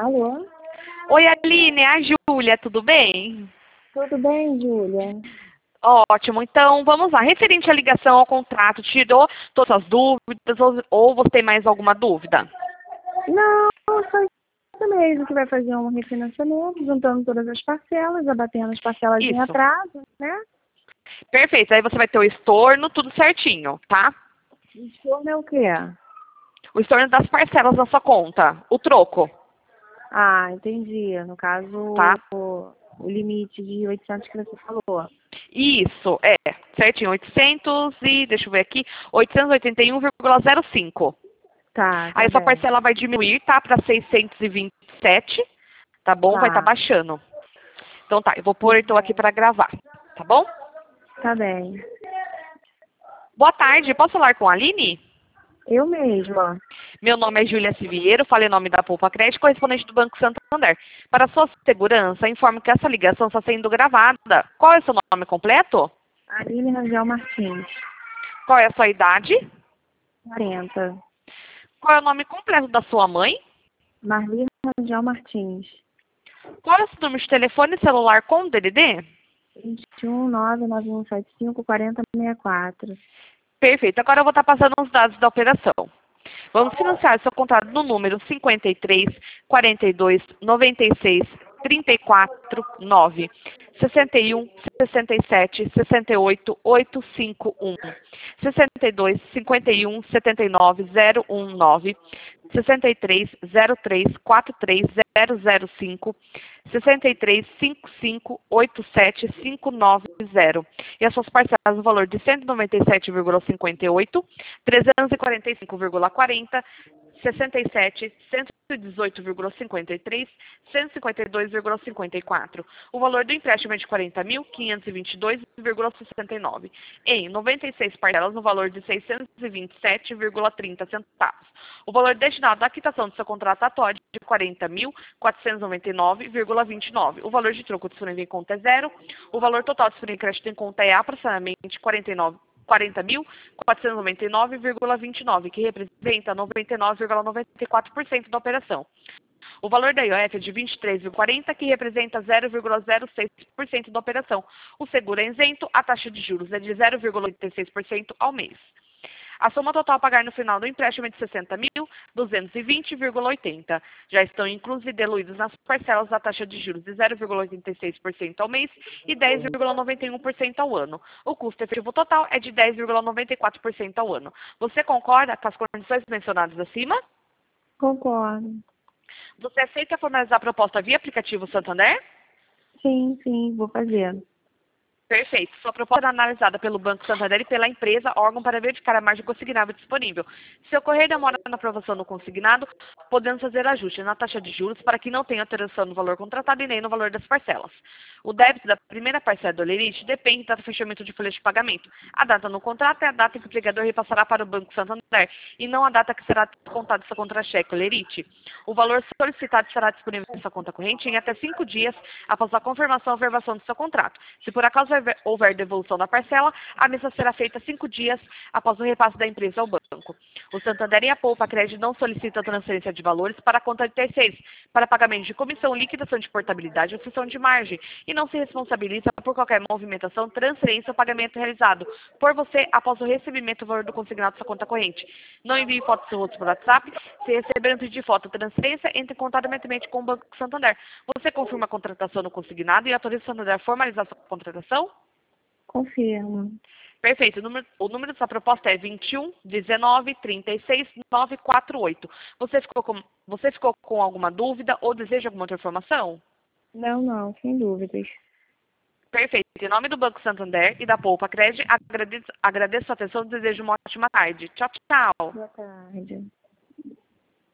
Alô? Oi, Aline, é a Júlia, tudo bem? Tudo bem, Júlia? Ótimo, então vamos lá. Referente à ligação ao contrato, tirou todas as dúvidas ou você tem mais alguma dúvida? Não, só isso mesmo, que vai fazer um refinanciamento, juntando todas as parcelas, abatendo as parcelas em Isso, atraso, né? perfeito. Aí você vai ter o estorno, tudo certinho, tá? Estorno é o quê? O estorno das parcelas na sua conta, o troco, Ah, entendi. No caso, tá? o limite de 800 que você falou. Isso, certinho, 800 e, deixa eu ver aqui, 881,05. Tá Aí a sua bem. parcela vai diminuir, tá? Para 627, tá bom? Vai estar Tá, baixando. Então tá, eu vou pôr tudo então aqui bem. para gravar, tá bom? Tá bem. Boa tarde, posso falar com a Aline? Eu mesma. Meu nome é Júlia Siviero, falei em nome da Poupa Crédito, correspondente do Banco Santander. Para sua segurança, informo que essa ligação está sendo gravada. Qual é o seu nome completo? Aline Rangel Martins. Qual é a sua idade? 40. Qual é o nome completo da sua mãe? Marli Rangel Martins. Qual é o seu número de telefone celular com DDD? 21 99175 4064. Perfeito, agora eu vou estar passando os dados da operação. Vamos financiar seu contrato no número 53 42 96 34 9 61 67 68 851 62 51 79 019 63 03 43 005 63 55 87 590 e as suas parcelas no valor de 197,58, 345,40, 67, 118,53, 152,54. O valor do empréstimo é de 40.522,69 em 96 parcelas no valor de 627,30 centavos. O valor destinado à quitação do seu contrato atual é de 40.499,29. O valor de troco disponível em conta é zero. O valor total disponível em crédito em conta é aproximadamente 40.499,29, que representa 99,94% da operação. O valor da IOF é de 23,40, que representa 0,06% da operação. O seguro é isento, a taxa de juros é de 0,86% ao mês. A soma total a pagar no final do empréstimo é de 60.220,80. Já estão inclusos e diluídos nas parcelas da taxa de juros de 0,86% ao mês e 10,91% ao ano. O custo efetivo total é de 10,94% ao ano. Você concorda com as condições mencionadas acima? Concordo. Você aceita formalizar a proposta via aplicativo Santander? Sim, vou fazer. Perfeito. Sua proposta será analisada pelo Banco Santander e pela empresa, órgão para verificar a margem consignável disponível. Se ocorrer demora na aprovação do consignado, podemos fazer ajustes na taxa de juros para que não tenha alteração no valor contratado e nem no valor das parcelas. O débito da primeira parcela do Olerite depende do fechamento de folha de pagamento. A data no contrato é a data que o empregador repassará para o Banco Santander e não a data que será descontado sua contra-cheque Olerite. O valor solicitado será disponível em sua conta corrente em até 5 dias após a confirmação ou verbação do seu contrato. Se por acaso houver devolução da parcela, a mesma será feita 5 dias após o repasse da empresa ao banco. O Santander e a Poupa Crédito não solicitam transferência de valores para a conta de terceiros, para pagamento de comissão, liquidação de portabilidade ou função de margem, e não se responsabiliza por qualquer movimentação, transferência ou pagamento realizado por você após o recebimento do valor do consignado da sua conta corrente. Não envie fotos do seu rosto por WhatsApp. Se receber um pedido de foto ou transferência, entre em contato imediatamente com o Banco Santander. Você confirma a contratação no consignado e autoriza o Santander a formalizar a sua contratação? Confirmo. Perfeito. O número dessa proposta é 21 19 36 948. Você ficou com alguma dúvida ou deseja alguma outra informação? Não, sem dúvidas. Perfeito. Em nome do Banco Santander e da Poupa Crédito, agradeço a atenção e desejo uma ótima tarde. Tchau, tchau. Boa tarde.